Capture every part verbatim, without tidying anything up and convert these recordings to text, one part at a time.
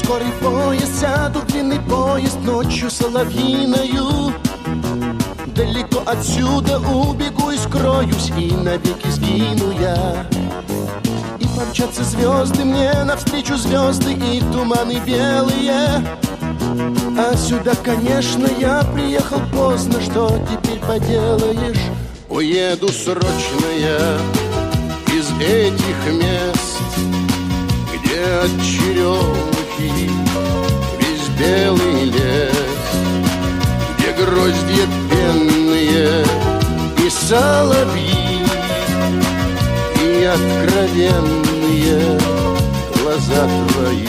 скорый поезд, сяду в длинный поезд ночью соловьиною. Далеко отсюда убегу и скроюсь, и навеки сгину я. И помчатся звезды мне навстречу, звезды и туманы белые. А сюда, конечно, я приехал поздно, что теперь поделаешь? Уеду срочно я из этих мест, где от черемухи весь белый лес, где гроздья пенные и соловьи, и откровенные глаза твои.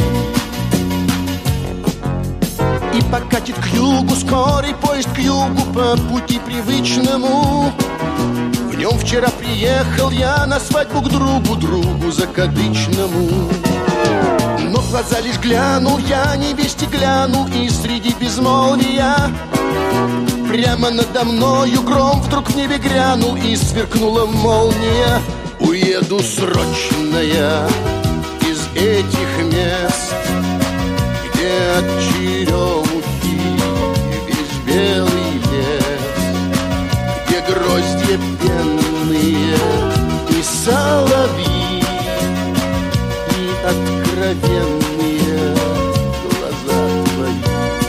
И покатит к югу скорый поезд, к югу по пути привычному. В нем вчера приехал я на свадьбу к другу, другу закадычному. Но в глаза лишь глянул я, невесте глянул, и среди безмолвия прямо надо мною гром вдруг в небе грянул, и сверкнула молния. Уеду срочно я из этих мест, где от черемухи весь белый лес, где гроздья пенные и соловьи, и откровенные глаза твои.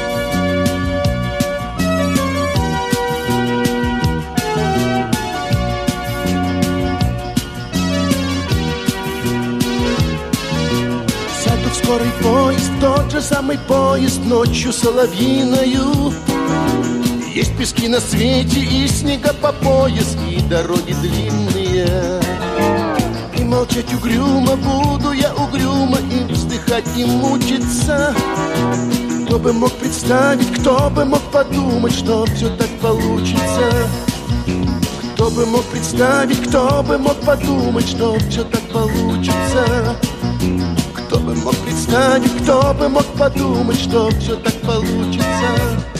Сяду в скорый поезд, тот же самый поезд ночью соловьиною. Есть пески на свете и снега по пояс, и дороги длинные. И молчать угрюмо буду я угрюмо, и вздыхать и мучиться. Кто бы мог представить, кто бы мог подумать, что все так получится? Кто бы мог представить, кто бы мог подумать, что все так получится? Кто бы мог представить, кто бы мог подумать, что все так получится?